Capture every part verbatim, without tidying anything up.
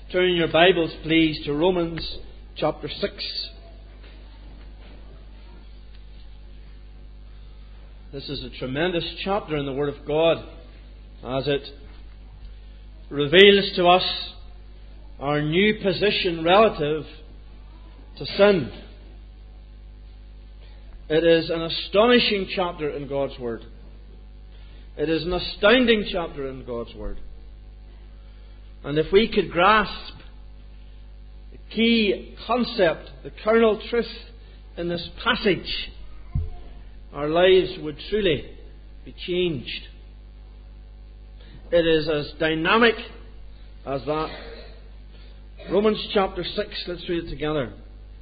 Turn your Bibles, please, to Romans chapter six. This is a tremendous chapter in the Word of God, as it reveals to us our new position relative to sin. It is an astonishing chapter in God's Word. It is an astounding chapter in God's Word. And if we could grasp the key concept, the kernel truth in this passage, our lives would truly be changed. It is as dynamic as that. Romans chapter six, let's read it together.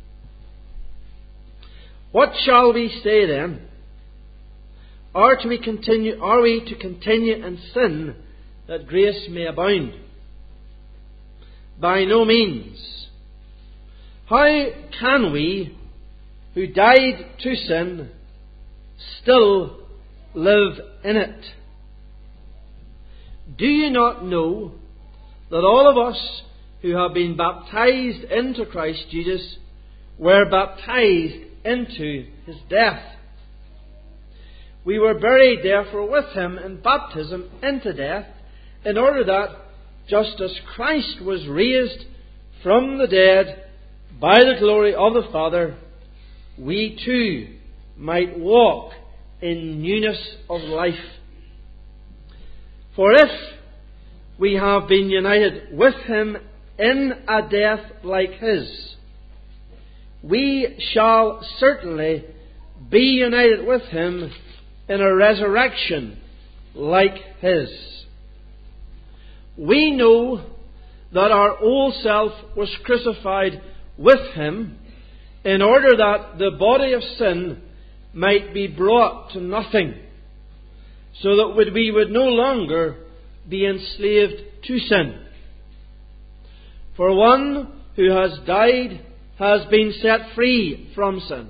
What shall we say then? Are to we continue are we to continue in sin that grace may abound? By no means. How can we, who died to sin, still live in it? Do you not know that all of us who have been baptized into Christ Jesus were baptized into His death? We were buried therefore with Him in baptism into death, in order that, just as Christ was raised from the dead by the glory of the Father, we too might walk in newness of life. For if we have been united with Him in a death like His, we shall certainly be united with Him in a resurrection like His. We know that our old self was crucified with Him in order that the body of sin might be brought to nothing, so that we would no longer be enslaved to sin. For one who has died has been set free from sin.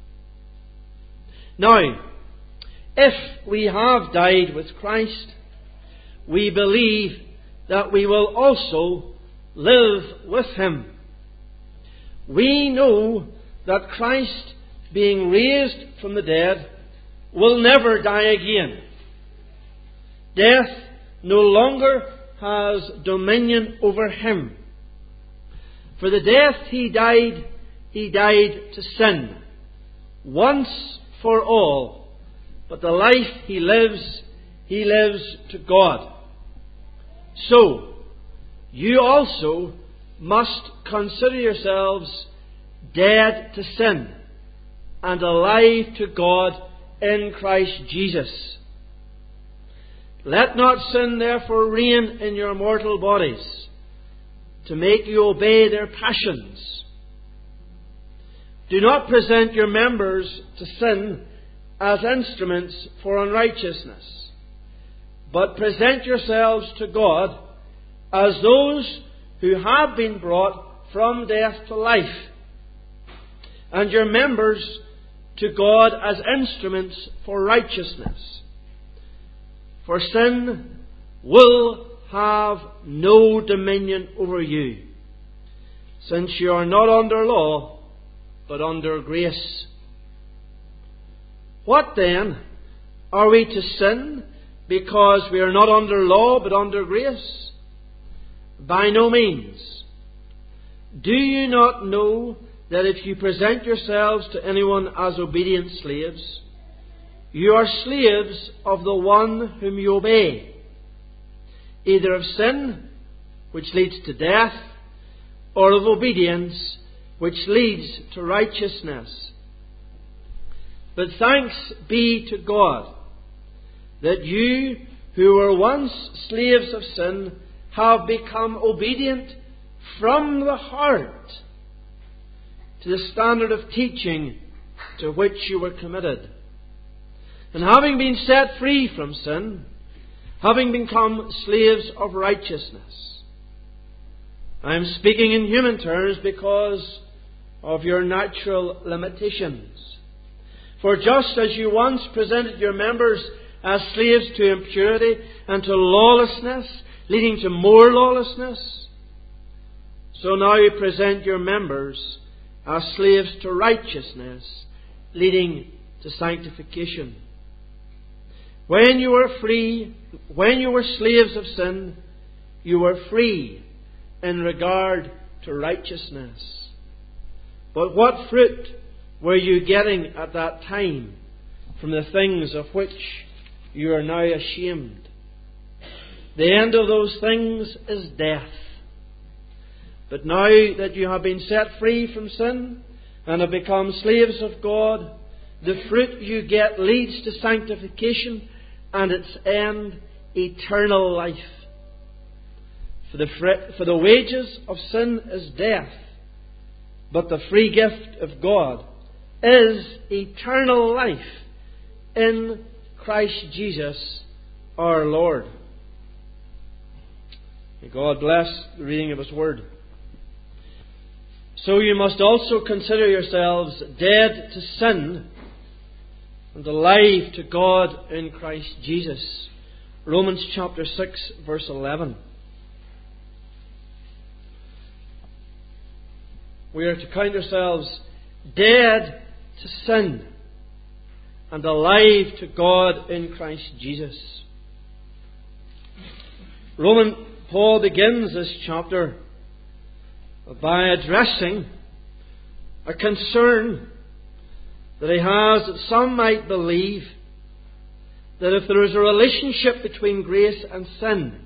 Now, if we have died with Christ, we believe that we will also live with Him. We know that Christ, being raised from the dead, will never die again. Death no longer has dominion over Him. For the death He died, He died to sin, once for all. But the life He lives, He lives to God. So, you also must consider yourselves dead to sin and alive to God in Christ Jesus. Let not sin therefore reign in your mortal bodies, to make you obey their passions. Do not present your members to sin as instruments for unrighteousness, but present yourselves to God as those who have been brought from death to life, and your members to God as instruments for righteousness. For sin will have no dominion over you, since you are not under law, but under grace. What then? Are we to sin because we are not under law, but under grace? By no means. Do you not know that if you present yourselves to anyone as obedient slaves, you are slaves of the one whom you obey, either of sin, which leads to death, or of obedience, which leads to righteousness? But thanks be to God that you, who were once slaves of sin, have become obedient from the heart to the standard of teaching to which you were committed. And having been set free from sin, having become slaves of righteousness. I am speaking in human terms because of your natural limitations. For just as you once presented your members as slaves to impurity and to lawlessness, leading to more lawlessness, So now present your members as slaves to righteousness, leading to sanctification. When you were free, when you were slaves of sin, you were free in regard to righteousness. But what fruit were you getting at that time from the things of which you are now ashamed? The end of those things is death. But now that you have been set free from sin and have become slaves of God, the fruit you get leads to sanctification and its end, eternal life. For the, for the wages of sin is death, but the free gift of God is eternal life in Christ Jesus our Lord. May God bless the reading of His Word. So you must also consider yourselves dead to sin and alive to God in Christ Jesus. Romans chapter six, verse eleven. We are to count ourselves dead to sin and alive to God in Christ Jesus. Roman Paul begins this chapter by addressing a concern that he has that some might believe that if there is a relationship between grace and sin,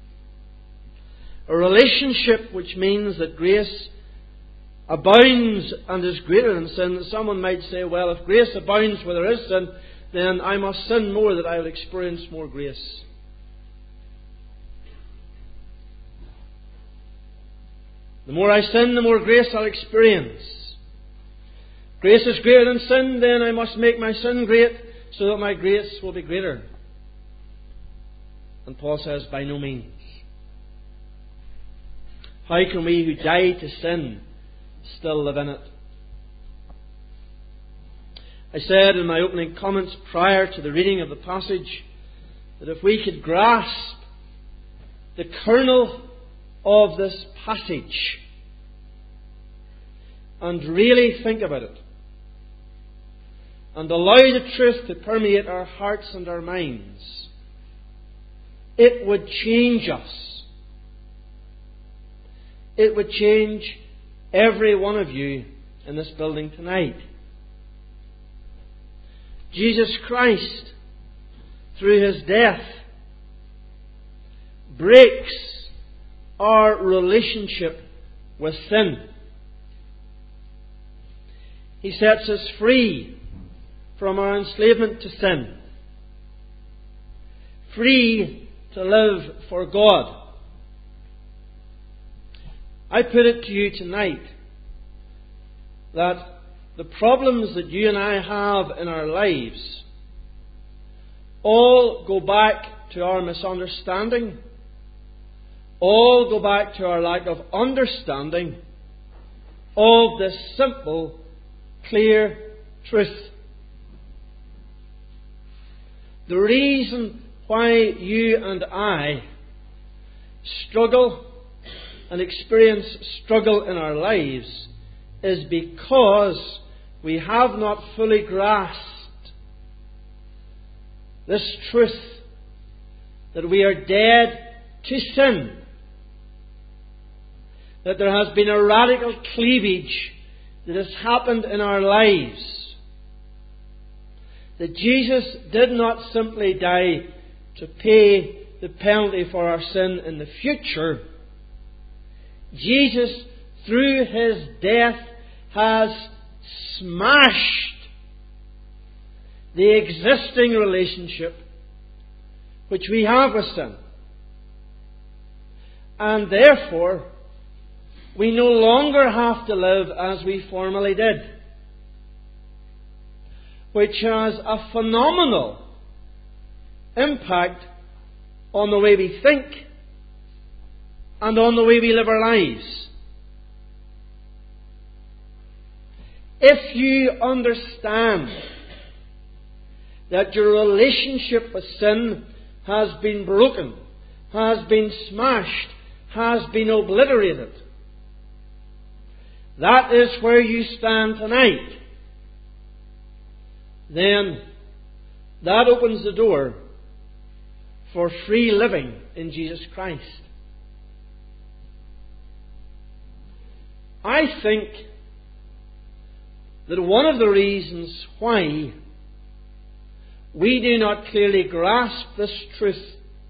a relationship which means that grace abounds and is greater than sin, that someone might say, well, if grace abounds where there is sin, then I must sin more that I will experience more grace. The more I sin, the more grace I'll experience. Grace is greater than sin, then I must make my sin great so that my grace will be greater. And Paul says, by no means. How can we who died to sin still live in it? I said in my opening comments prior to the reading of the passage that if we could grasp the kernel of this passage and really think about it and allow the truth to permeate our hearts and our minds, it would change us. It would change every one of you in this building tonight. Jesus Christ, through His death, breaks our relationship with sin. He sets us free from our enslavement to sin, free to live for God. I put it to you tonight that the problems that you and I have in our lives all go back to our misunderstanding, all go back to our lack of understanding of this simple, clear truth. The reason why you and I struggle and experience struggle in our lives is because we have not fully grasped this truth that we are dead to sin, that there has been a radical cleavage that has happened in our lives, that Jesus did not simply die to pay the penalty for our sin in the future. Jesus, through His death, has smashed the existing relationship which we have with sin. And therefore, we no longer have to live as we formerly did, which has a phenomenal impact on the way we think and on the way we live our lives. If you understand that your relationship with sin has been broken, has been smashed, has been obliterated, that is where you stand tonight, then that opens the door for free living in Jesus Christ. I think that one of the reasons why we do not clearly grasp this truth,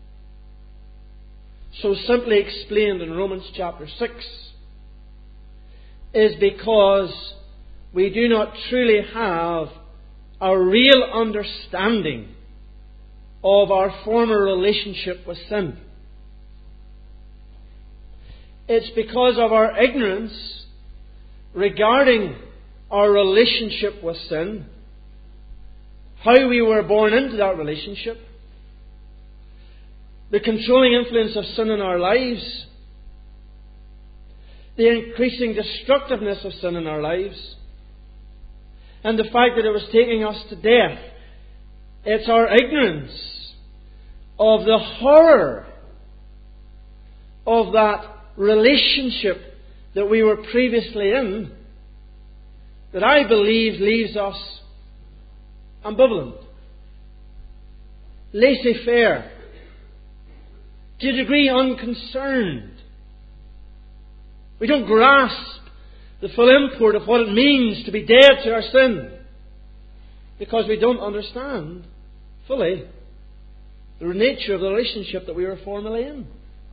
so simply explained in Romans chapter six, is because we do not truly have a real understanding of our former relationship with sin. It's because of our ignorance regarding our relationship with sin, how we were born into that relationship, the controlling influence of sin in our lives, the increasing destructiveness of sin in our lives, and the fact that it was taking us to death. It's our ignorance of the horror of that relationship that we were previously in that I believe leaves us ambivalent, laissez-faire, to a degree unconcerned. We don't grasp the full import of what it means to be dead to our sin because we don't understand fully the nature of the relationship that we were formerly in.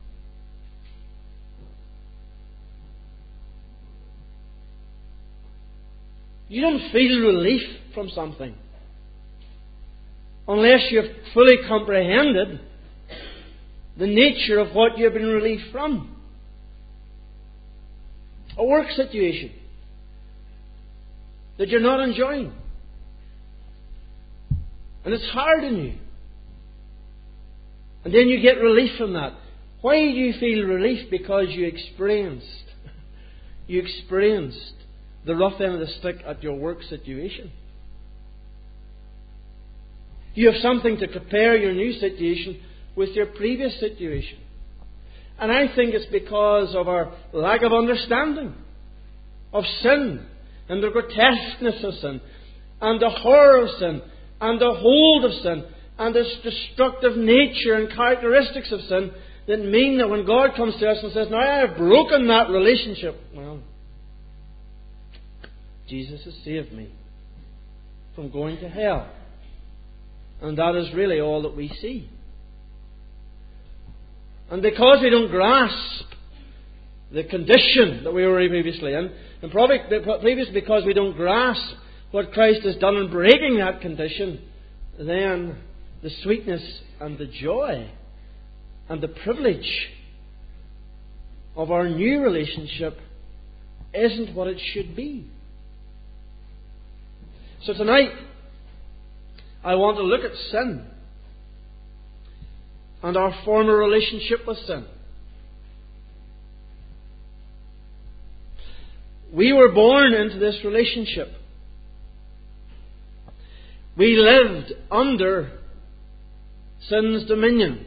You don't feel relief from something unless you've fully comprehended the nature of what you've been relieved from. A work situation that you're not enjoying, and it's hard on you, and then you get relief from that. Why do you feel relief? Because you experienced you experienced the rough end of the stick at your work situation. You have something to compare your new situation with your previous situation. And I think it's because of our lack of understanding of sin and the grotesqueness of sin and the horror of sin and the hold of sin and the destructive nature and characteristics of sin that mean that when God comes to us and says, "Now I have broken that relationship," well, Jesus has saved me from going to hell. And that is really all that we see. And because we don't grasp the condition that we were previously in, and probably previously because we don't grasp what Christ has done in breaking that condition, then the sweetness and the joy and the privilege of our new relationship isn't what it should be. So tonight, I want to look at sin and our former relationship with sin. We were born into this relationship. We lived under sin's dominion.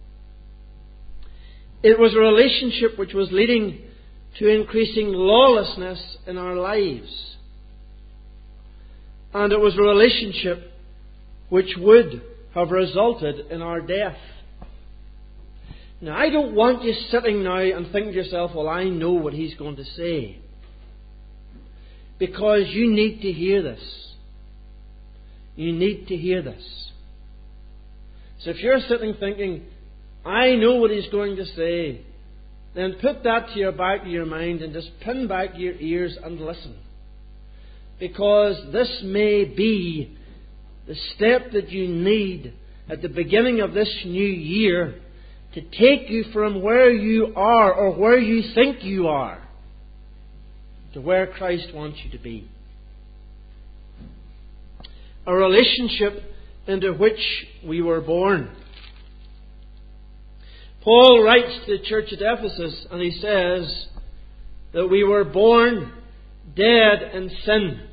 It was a relationship which was leading to increasing lawlessness in our lives. And it was a relationship which would have resulted in our death. Now, I don't want you sitting now and thinking to yourself, "Well, I know what he's going to say." Because you need to hear this. You need to hear this. So if you're sitting thinking, "I know what he's going to say," then put that to your back of your mind and just pin back your ears and listen. Because this may be the step that you need at the beginning of this new year to take you from where you are or where you think you are to where Christ wants you to be. A relationship into which we were born. Paul writes to the church at Ephesus and he says that we were born dead in sin.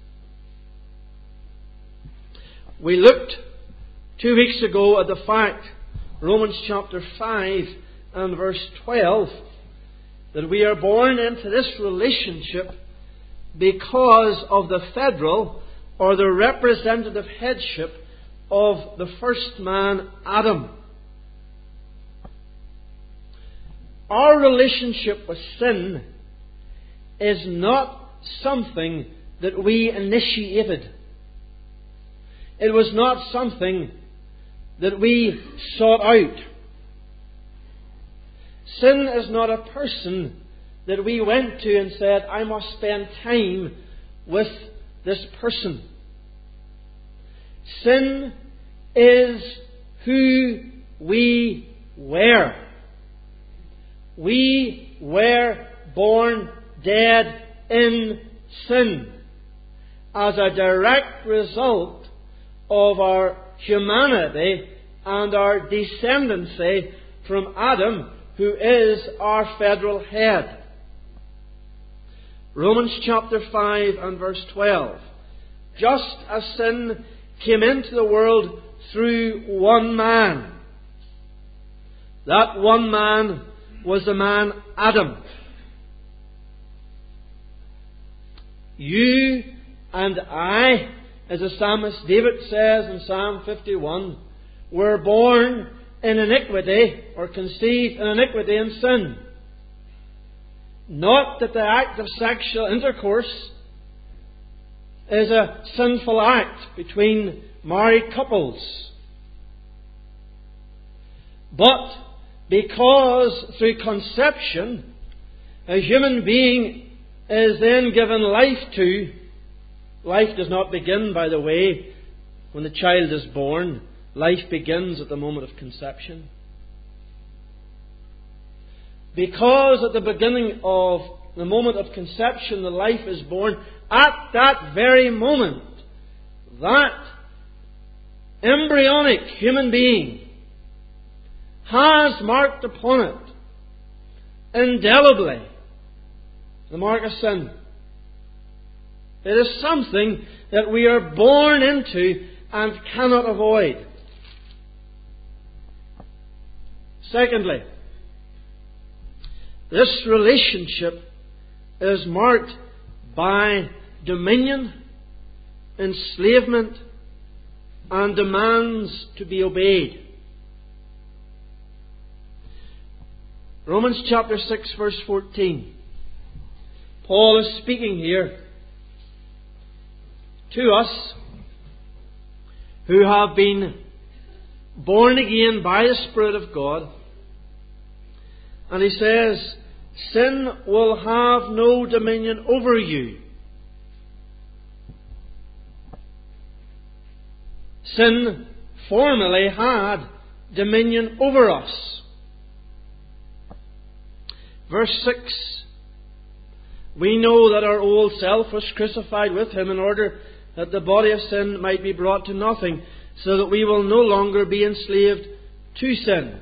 We looked two weeks ago at the fact, Romans chapter five and verse twelve, that we are born into this relationship because of the federal or the representative headship of the first man, Adam. Our relationship with sin is not something that we initiated. It was not something that we sought out. Sin is not a person that we went to and said, I must spend time with this person. Sin is who we were. We were born dead in sin as a direct result of our humanity and our descendancy from Adam, who is our federal head. Romans chapter five and verse twelve. Just as sin came into the world through one man, that one man was the man Adam. You and I, as the psalmist David says in Psalm fifty-one, were born in iniquity, or conceived in iniquity and sin. Not that the act of sexual intercourse is a sinful act between married couples, but because through conception a human being is then given life to. Life does not begin, by the way, when the child is born. Life begins at the moment of conception. Because at the beginning of the moment of conception the life is born, at that very moment, that embryonic human being has marked upon it indelibly the mark of sin. It is something that we are born into and cannot avoid. Secondly, this relationship is marked by dominion, enslavement, and demands to be obeyed. Romans chapter six verse fourteen. Paul is speaking here to us who have been born again by the Spirit of God. And he says, sin will have no dominion over you. Sin formerly had dominion over us. Verse six. We know that our old self was crucified with Him in order that the body of sin might be brought to nothing, so that we will no longer be enslaved to sin.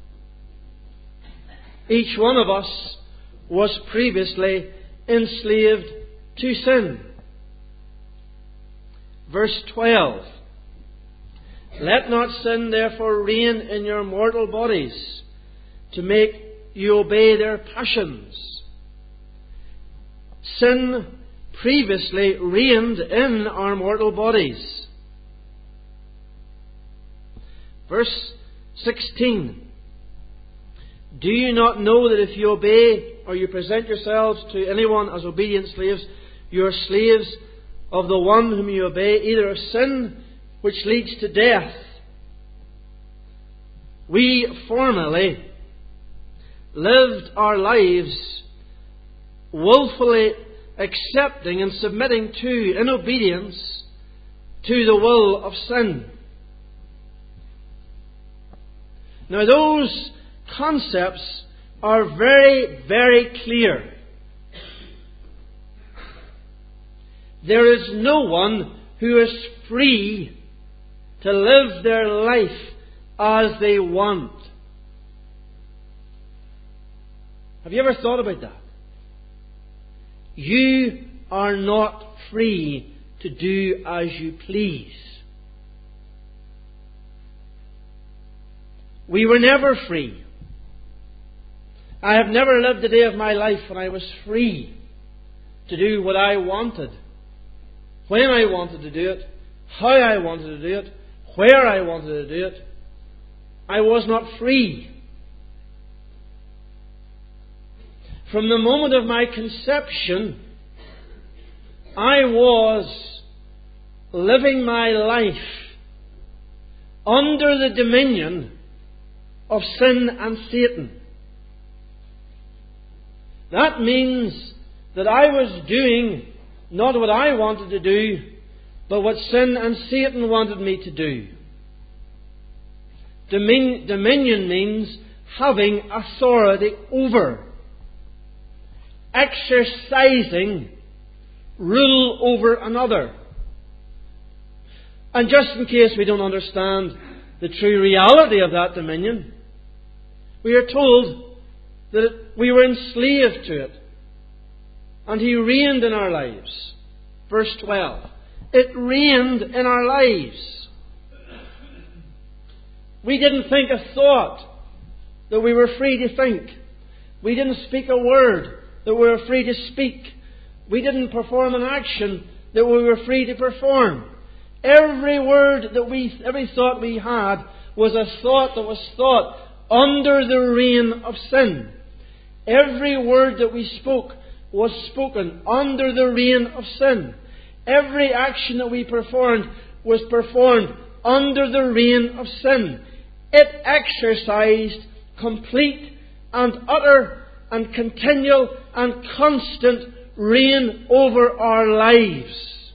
Each one of us was previously enslaved to sin. Verse twelve. Let not sin therefore reign in your mortal bodies, to make you obey their passions. Sin previously reigned in our mortal bodies. Verse sixteen. Do you not know that if you obey or you present yourselves to anyone as obedient slaves, you are slaves of the one whom you obey, either of sin, which leads to death? We formerly lived our lives willfully accepting and submitting to, in obedience to the will of sin. Now those concepts are very, very clear. There is no one who is free to live their life as they want. Have you ever thought about that? You are not free to do as you please. We were never free. I have never lived a day of my life when I was free to do what I wanted, when I wanted to do it, how I wanted to do it, where I wanted to do it. I was not free. From the moment of my conception, I was living my life under the dominion of sin and Satan. That means that I was doing not what I wanted to do, but what sin and Satan wanted me to do. Domin- dominion means having authority over, exercising rule over another. And just in case we don't understand the true reality of that dominion, we are told that we were enslaved to it, and He reigned in our lives. Verse twelve. It reigned in our lives. We didn't think a thought that we were free to think. We didn't speak a word that we were free to speak. We didn't perform an action that we were free to perform. Every word that we, every thought we had was a thought that was thought under the reign of sin. Every word that we spoke was spoken under the reign of sin. Every action that we performed was performed under the reign of sin. It exercised complete and utter and continual and constant reign over our lives.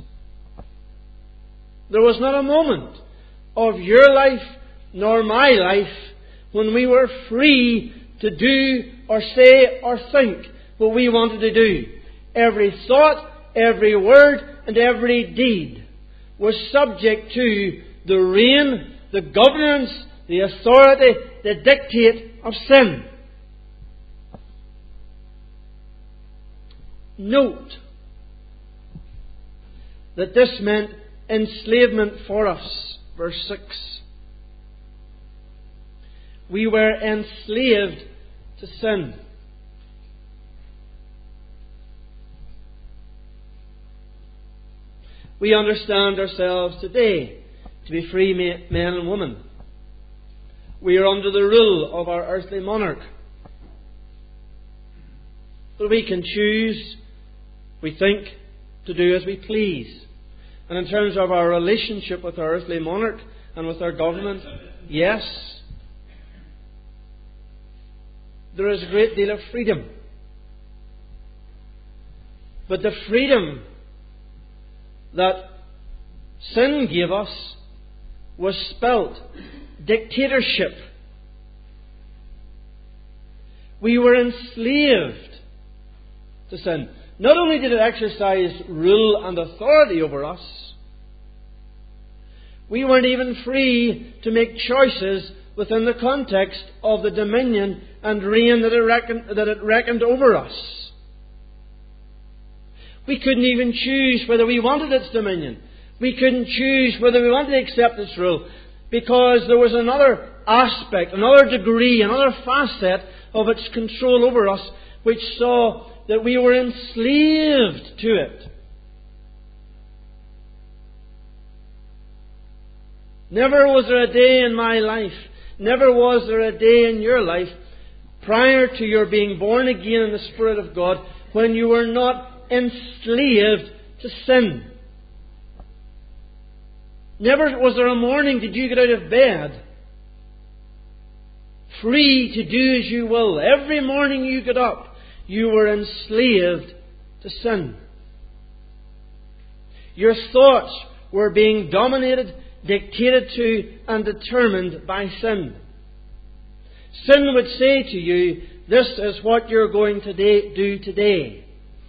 There was not a moment of your life nor my life when we were free to do or say or think what we wanted to do. Every thought, every word, and every deed was subject to the reign, the governance, the authority, the dictate of sin. Note that this meant enslavement for us. Verse six. We were enslaved to sin. We understand ourselves today to be free men and women. We are under the rule of our earthly monarch. But we can choose, we think, to do as we please. And in terms of our relationship with our earthly monarch and with our government, yes, there is a great deal of freedom. But the freedom that sin gave us was spelt dictatorship. We were enslaved to sin. Not only did it exercise rule and authority over us, we weren't even free to make choices within the context of the dominion and reign that it reckoned, that it reckoned over us. We couldn't even choose whether we wanted its dominion. We couldn't choose whether we wanted to accept its rule, because there was another aspect, another degree, another facet of its control over us, which saw that we were enslaved to it. Never was there a day in my life, never was there a day in your life, prior to your being born again in the Spirit of God, when you were not enslaved to sin. Never was there a morning did you get out of bed free to do as you will. Every morning you got up, you were enslaved to sin. Your thoughts were being dominated, dictated to, and determined by sin. Sin would say to you, this is what you're going to do today.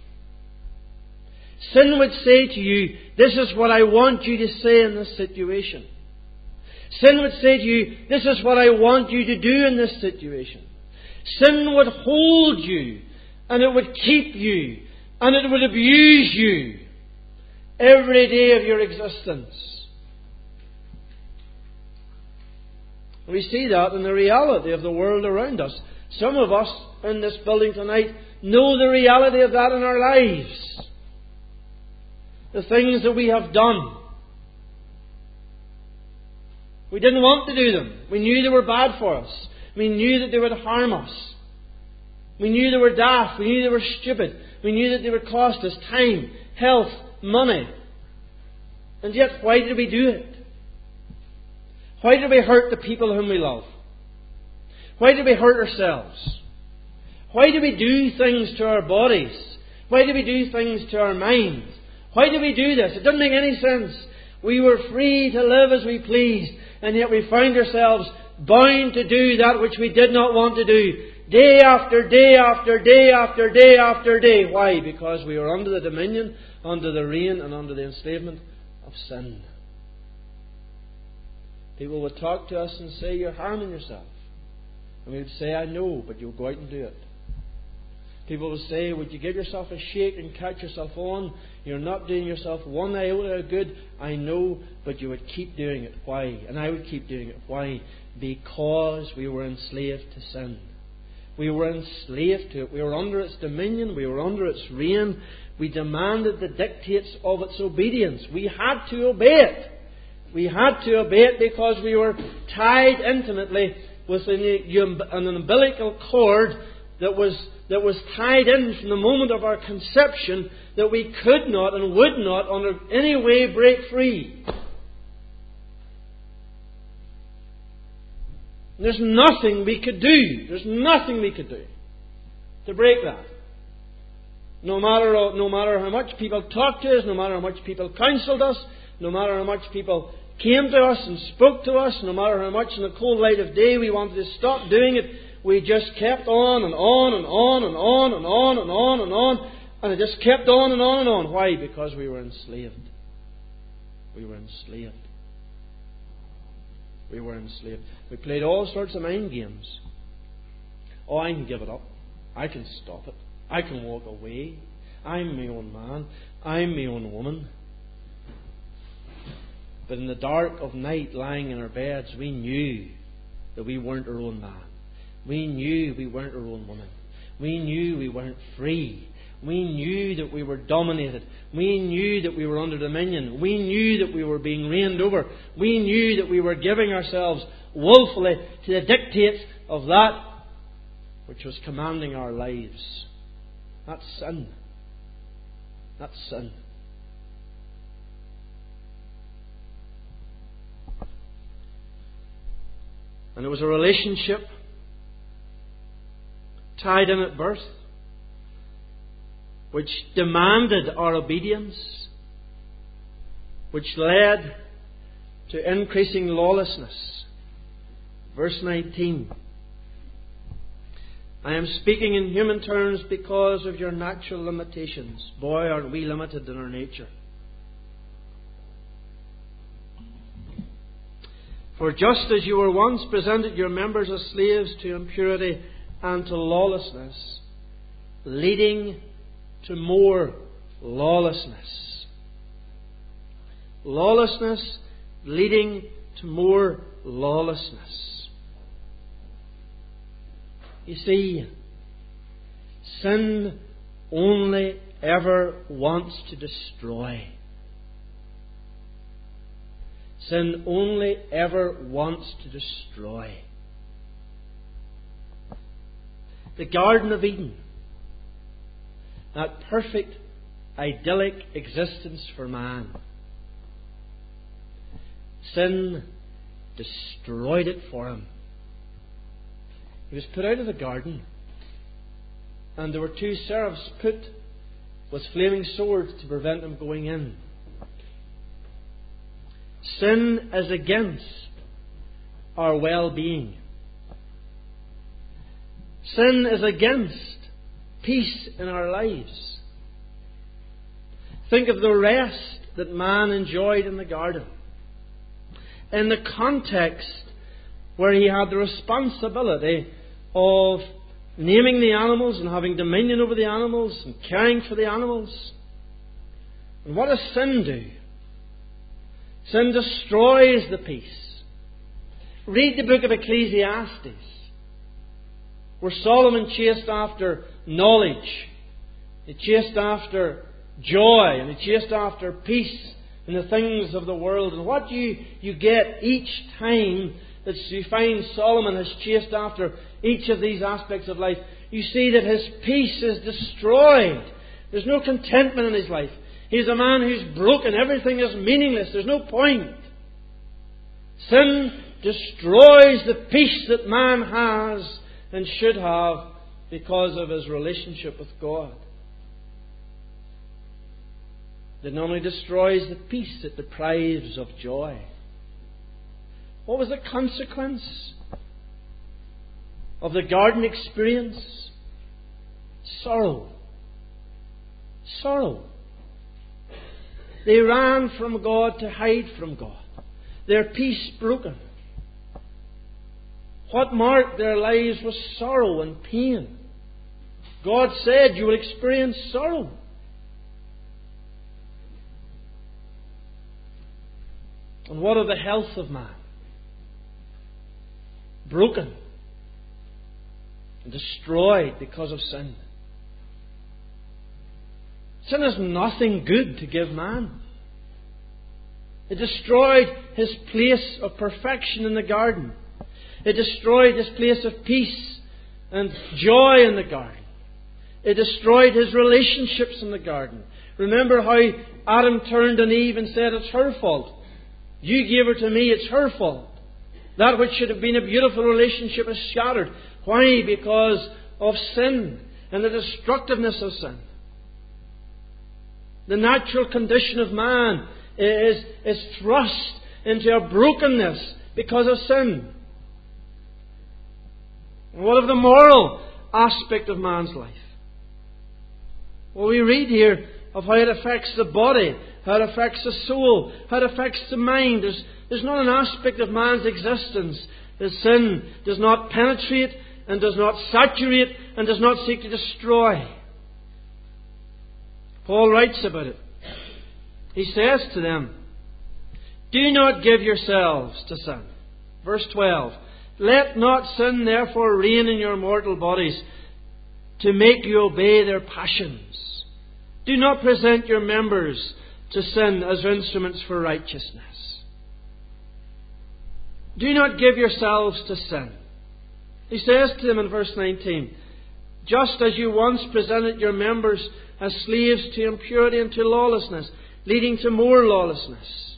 Sin would say to you, this is what I want you to say in this situation. Sin would say to you, this is what I want you to do in this situation. Sin would hold you, and it would keep you, and it would abuse you every day of your existence. We see that in the reality of the world around us. Some of us in this building tonight know the reality of that in our lives. the things that we have done. We didn't want to do them. We knew they were bad for us. We knew that they would harm us. We knew they were daft. We knew they were stupid. We knew that they would cost us time, health, money. And yet, why did we do it? Why did we hurt the people whom we love? Why did we hurt ourselves? Why do we do things to our bodies? Why do we do things to our minds? Why do we do this? It doesn't make any sense. We were free to live as we pleased, and yet we find ourselves bound to do that which we did not want to do. Day after day after day after day after day. Why? Because we were under the dominion, under the reign, and under the enslavement of sin. People would talk to us and say, "You're harming yourself." And we would say, "I know, but you'll go out and do it." People would say, "Would you give yourself a shake and catch yourself on? You're not doing yourself one iota of good." I know, but you would keep doing it. Why? And I would keep doing it. Why? Because we were enslaved to sin. We were enslaved to it. We were under its dominion. We were under its reign. We demanded the dictates of its obedience. We had to obey it. We had to obey it because we were tied intimately with an, an umbilical cord that was that was tied in from the moment of our conception, that we could not and would not under any way break free. There's nothing we could do. There's nothing we could do to break that. No matter, no matter how much people talked to us, no matter how much people counselled us, no matter how much people came to us and spoke to us, no matter how much in the cold light of day we wanted to stop doing it, we just kept on and on and on and on and on and on and on. And it just kept on and on and on. Why? Because we were enslaved. We were enslaved. We were enslaved. We played all sorts of mind games. Oh, I can give it up. I can stop it. I can walk away. I'm my own man. I'm my own woman. But in the dark of night, lying in our beds, we knew that we weren't our own man. We knew we weren't our own woman. We knew we weren't free. We knew that we were dominated. We knew that we were under dominion. We knew that we were being reigned over. We knew that we were giving ourselves willfully to the dictates of that which was commanding our lives. That's sin. That's sin. And it was a relationship tied in at birth, which demanded our obedience, which led to increasing lawlessness. Verse nineteen. I am speaking in human terms because of your natural limitations. Boy, aren't we limited in our nature. For just as you were once presented your members as slaves to impurity and to lawlessness, leading to more lawlessness. Lawlessness leading to more lawlessness. You see, sin only ever wants to destroy. Sin only ever wants to destroy. The Garden of Eden, that perfect, idyllic existence for man, sin destroyed it for him. He was put out of the garden, and there were two seraphs put with flaming swords to prevent him going in. Sin is against our well-being. Sin is against peace in our lives. Think of the rest that man enjoyed in the garden. In the context where he had the responsibility of naming the animals and having dominion over the animals and caring for the animals. And what does sin do? Sin destroys the peace. Read the book of Ecclesiastes, where Solomon chased after knowledge. He chased after joy, and he chased after peace in the things of the world. And what you, you get each time that you find Solomon has chased after each of these aspects of life, you see that his peace is destroyed. There's no contentment in his life. He's a man who's broken. Everything is meaningless. There's no point. Sin destroys the peace that man has and should have because of his relationship with God. It not only destroys the peace, it deprives of joy. What was the consequence of the garden experience? Sorrow. Sorrow. They ran from God to hide from God. Their peace broken. What marked their lives was sorrow and pain. God said, you will experience sorrow. And what of the health of man? Broken and destroyed because of sin. Sin has nothing good to give man. It destroyed his place of perfection in the garden. It destroyed his place of peace and joy in the garden. It destroyed his relationships in the garden. Remember how Adam turned on Eve and said, it's her fault. You gave her to me, it's her fault. That which should have been a beautiful relationship is shattered. Why? Because of sin and the destructiveness of sin. The natural condition of man is, is thrust into a brokenness because of sin. And what of the moral aspect of man's life? Well, we read here of how it affects the body, how it affects the soul, how it affects the mind. There's, there's not an aspect of man's existence that sin does not penetrate and does not saturate and does not seek to destroy. Paul writes about it. He says to them, do not give yourselves to sin. Verse twelve. Let not sin therefore reign in your mortal bodies to make you obey their passions. Do not present your members to sin as instruments for righteousness. Do not give yourselves to sin. He says to them in verse nineteen, just as you once presented your members as slaves to impurity and to lawlessness, leading to more lawlessness.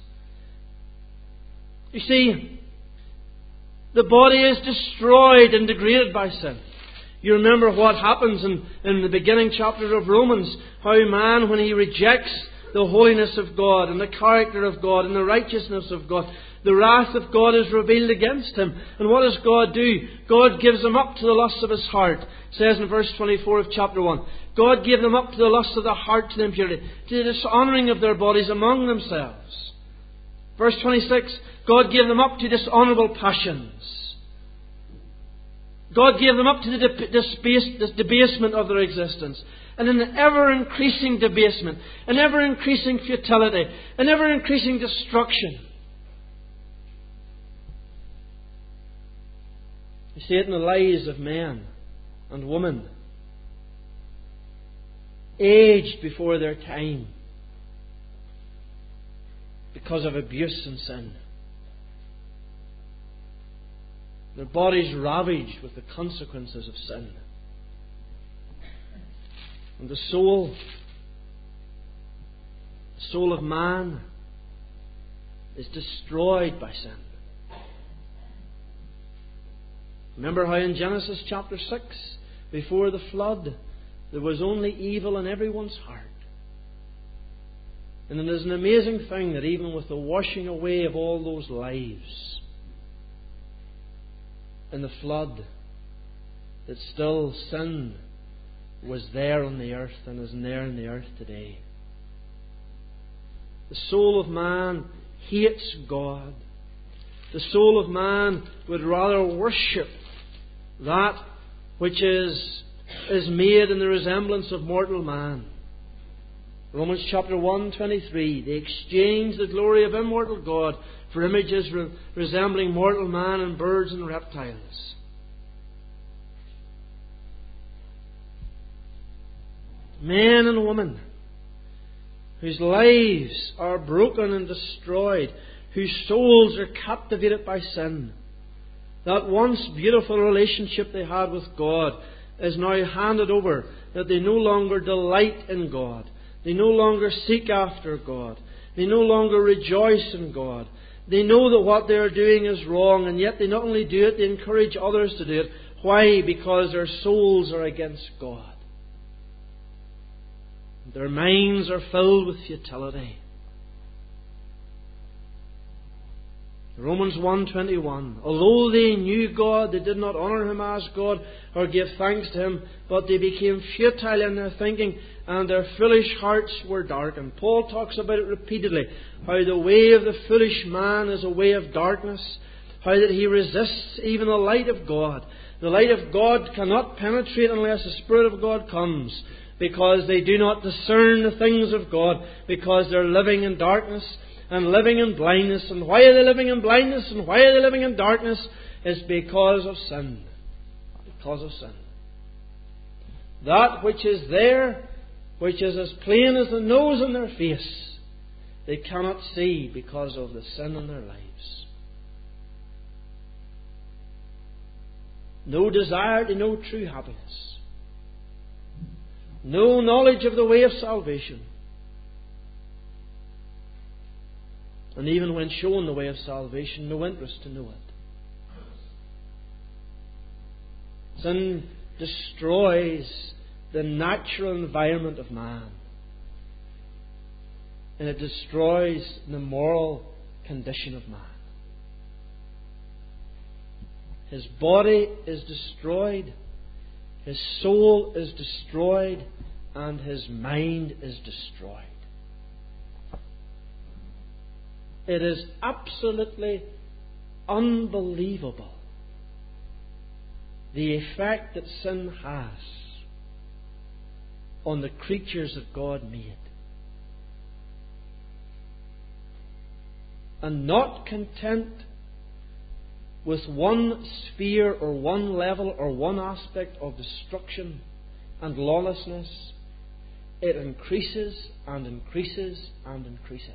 You see, the body is destroyed and degraded by sin. You remember what happens in, in the beginning chapter of Romans, how man, when he rejects the holiness of God and the character of God and the righteousness of God, the wrath of God is revealed against him. And what does God do? God gives him up to the lusts of his heart. It says in verse twenty-four of chapter one, God gave them up to the lusts of the heart, to the impurity, to the dishonouring of their bodies among themselves. Verse twenty-six, God gave them up to dishonourable passions. God gave them up to the debase, debasement of their existence. And in an ever-increasing debasement, an ever-increasing futility, an ever-increasing destruction. You see it in the lives of men and women, aged before their time because of abuse and sin. Their bodies ravaged with the consequences of sin. And the soul, the soul of man, is destroyed by sin. Remember how in Genesis chapter six, before the flood, there was only evil in everyone's heart. And it is an amazing thing that even with the washing away of all those lives in the flood, that still sin was there on the earth and is there in the earth today. The soul of man hates God. The soul of man would rather worship that which is, is made in the resemblance of mortal man. Romans chapter one twenty-three, they exchange the glory of immortal God for images re- resembling mortal man and birds and reptiles. Men and women whose lives are broken and destroyed, whose souls are captivated by sin. That once beautiful relationship they had with God is now handed over, that they no longer delight in God. They no longer seek after God. They no longer rejoice in God. They know that what they are doing is wrong, and yet they not only do it, they encourage others to do it. Why? Because their souls are against God. Their minds are filled with futility. Romans one twenty-one. Although they knew God, they did not honour Him as God or give thanks to Him, but they became futile in their thinking, and their foolish hearts were darkened. Paul talks about it repeatedly, how the way of the foolish man is a way of darkness, how that he resists even the light of God. The light of God cannot penetrate unless the Spirit of God comes, because they do not discern the things of God, because they're living in darkness and living in blindness. And why are they living in blindness and why are they living in darkness? It's because of sin. Because of sin. That which is there, which is as plain as the nose on their face, they cannot see because of the sin in their lives. No desire to know true happiness. No knowledge of the way of salvation. And even when shown the way of salvation, no interest to know it. Sin destroys the natural environment of man. And it destroys the moral condition of man. His body is destroyed, his soul is destroyed, and his mind is destroyed. It is absolutely unbelievable the effect that sin has on the creatures that God made. And not content with one sphere or one level or one aspect of destruction and lawlessness, it increases and increases and increases.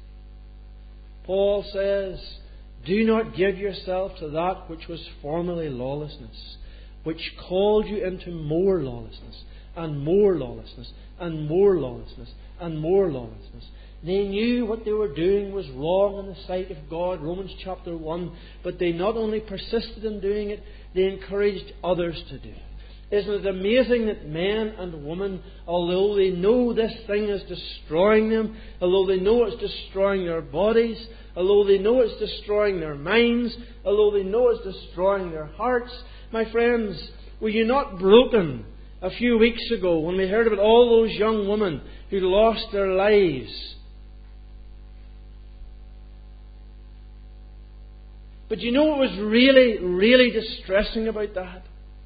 Paul says, do not give yourself to that which was formerly lawlessness, which called you into more lawlessness, and more lawlessness, and more lawlessness, and more lawlessness. They knew what they were doing was wrong in the sight of God, Romans chapter one, but they not only persisted in doing it, they encouraged others to do it. Isn't it amazing that men and women, although they know this thing is destroying them, although they know it's destroying their bodies, although they know it's destroying their minds, although they know it's destroying their hearts, my friends, were you not broken a few weeks ago when we heard about all those young women who lost their lives? But you know what was really, really distressing about that?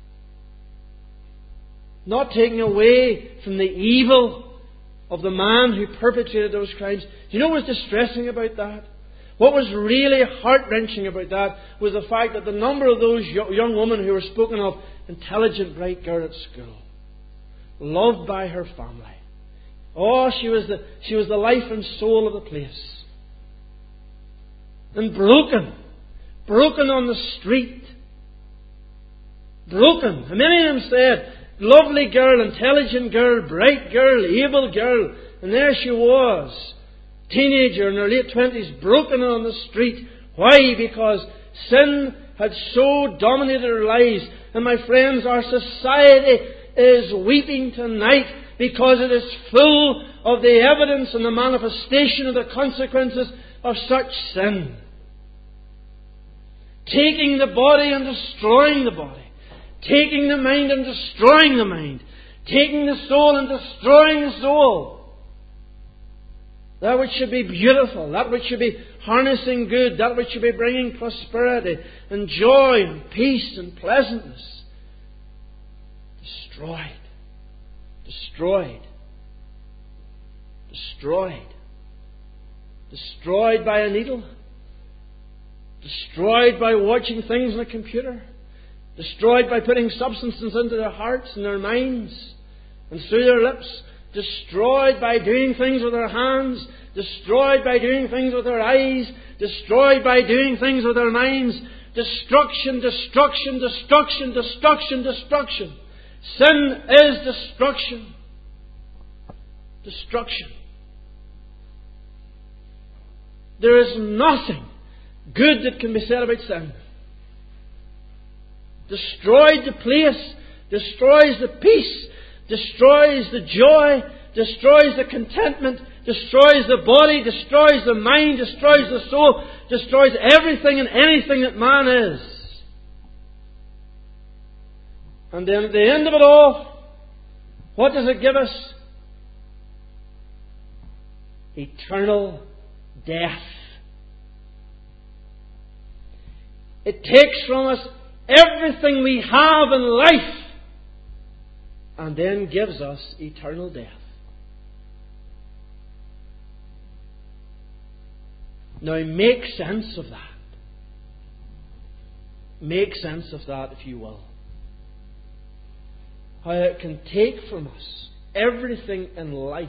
Not taking away from the evil of the man who perpetrated those crimes. Do you know what was distressing about that? What was really heart-wrenching about that was the fact that the number of those young women who were spoken of, intelligent, bright girl at school, loved by her family. Oh, she was the, she was the life and soul of the place. And broken. Broken on the street. Broken. And many of them said, lovely girl, intelligent girl, bright girl, able girl. And there she was, teenager in her late twenties, broken on the street. Why? Because sin had so dominated her lives. And my friends, our society is weeping tonight because it is full of the evidence and the manifestation of the consequences of such sin. Taking the body and destroying the body. Taking the mind and destroying the mind. Taking the soul and destroying the soul. That which should be beautiful. That which should be harnessing good. That which should be bringing prosperity and joy and peace and pleasantness. Destroyed. Destroyed. Destroyed. Destroyed by a needle. Destroyed by watching things on a computer. Destroyed by putting substances into their hearts and their minds and through their lips. destroyed by doing things with our hands, destroyed by doing things with our eyes, destroyed by doing things with our minds. Destruction, destruction, destruction, destruction, destruction. Sin is destruction. Destruction. There is nothing good that can be said about sin. Destroyed the place, destroys the peace, destroys the joy, destroys the contentment, destroys the body, destroys the mind, destroys the soul, destroys everything and anything that man is. And then at the end of it all, what does it give us? Eternal death. It takes from us everything we have in life and then gives us eternal death. Now make sense of that. Make sense of that, if you will. How it can take from us everything in life,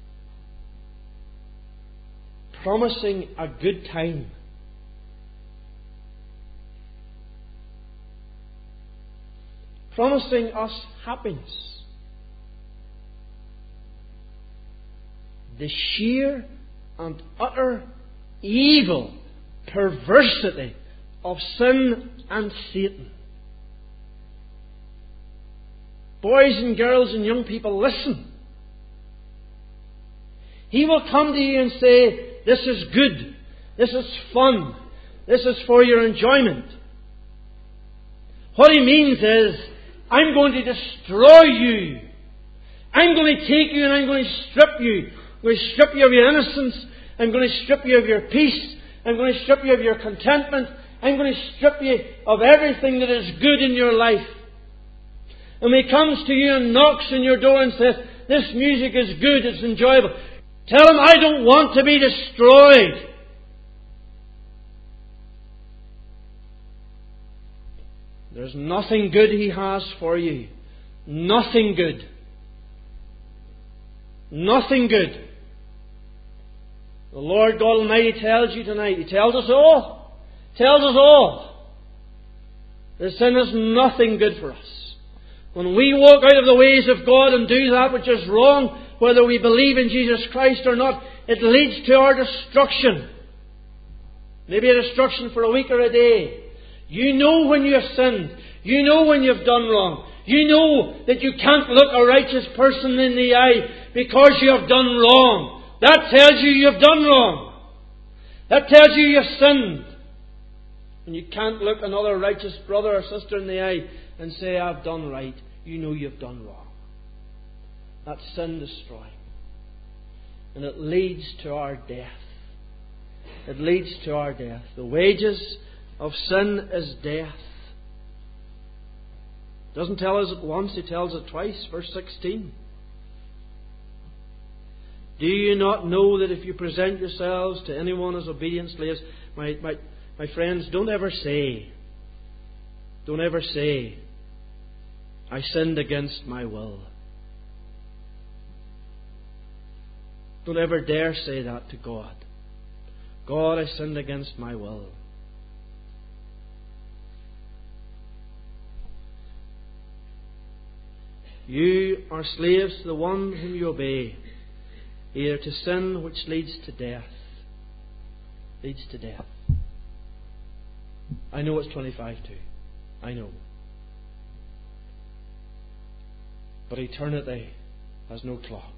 promising a good time, promising us happiness. The sheer and utter evil perversity of sin and Satan. Boys and girls and young people, listen. He will come to you and say, this is good, this is fun, this is for your enjoyment. What he means is, I'm going to destroy you. I'm going to take you and I'm going to strip you. I'm going to strip you of your innocence. I'm going to strip you of your peace. I'm going to strip you of your contentment. I'm going to strip you of everything that is good in your life. And when he comes to you and knocks on your door and says, this music is good, it's enjoyable, tell him, I don't want to be destroyed. There's nothing good he has for you. Nothing good. Nothing good. The Lord God Almighty tells you tonight, He tells us all, tells us all, that sin is nothing good for us. When we walk out of the ways of God and do that which is wrong, whether we believe in Jesus Christ or not, it leads to our destruction. Maybe a destruction for a week or a day. You know when you have sinned. You know when you've done wrong. You know that you can't look a righteous person in the eye because you have done wrong. That tells you you've done wrong. That tells you you've sinned. And you can't look another righteous brother or sister in the eye and say, I've done right. You know you've done wrong. That's sin destroying. And it leads to our death. It leads to our death. The wages of sin is death. It doesn't tell us it once, He tells it twice. Verse sixteen. Do you not know that if you present yourselves to anyone as obedient slaves, my, my, my friends, don't ever say, don't ever say, I sinned against my will. Don't ever dare say that to God. God, I sinned against my will. You are slaves to the one whom you obey, either to sin which leads to death. Leads to death. I know it's twenty-five to. I know. But eternity has no clock.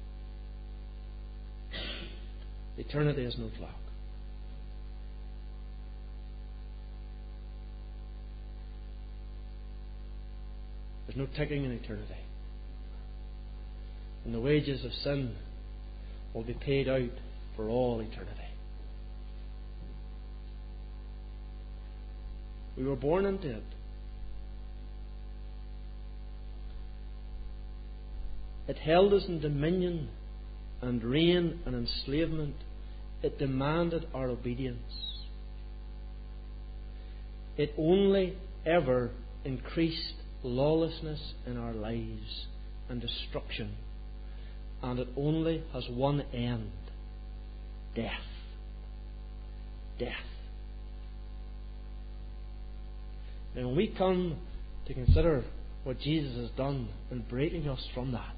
Eternity has no clock. There's no ticking in eternity. And the wages of sin will be paid out for all eternity. We were born into it. It held us in dominion and reign and enslavement. It demanded our obedience. It only ever increased lawlessness in our lives and destruction and it only has one end: death. Death. And when we come to consider what Jesus has done in breaking us from that,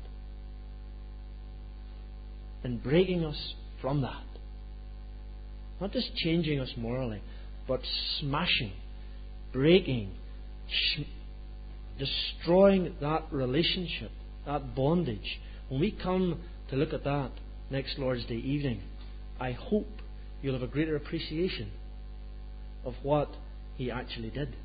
in breaking us from that, not just changing us morally, but smashing, breaking, sh- destroying that relationship, that bondage. When we come to look at that next Lord's Day evening, I hope you'll have a greater appreciation of what He actually did.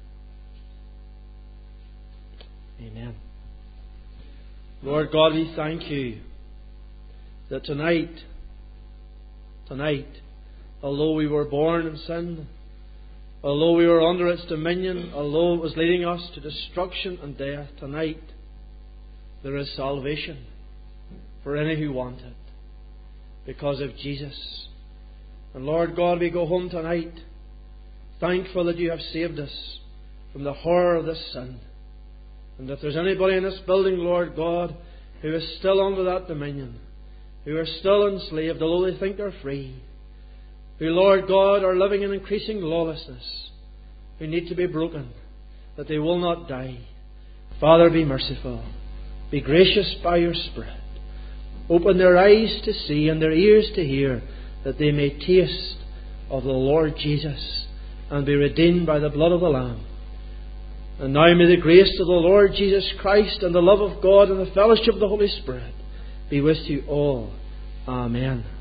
Amen. Lord God, we thank You that tonight, tonight, although we were born in sin, although we were under its dominion, although it was leading us to destruction and death, tonight there is salvation for any who want it because of Jesus. And Lord God, we go home tonight thankful that You have saved us from the horror of this sin. And if there's anybody in this building, Lord God, who is still under that dominion, who are still enslaved, although they think they're free, who, Lord God, are living in increasing lawlessness, who need to be broken, that they will not die, Father, be merciful. Be gracious by Your Spirit. Open their eyes to see and their ears to hear, that they may taste of the Lord Jesus and be redeemed by the blood of the Lamb. And now may the grace of the Lord Jesus Christ and the love of God and the fellowship of the Holy Spirit be with you all. Amen.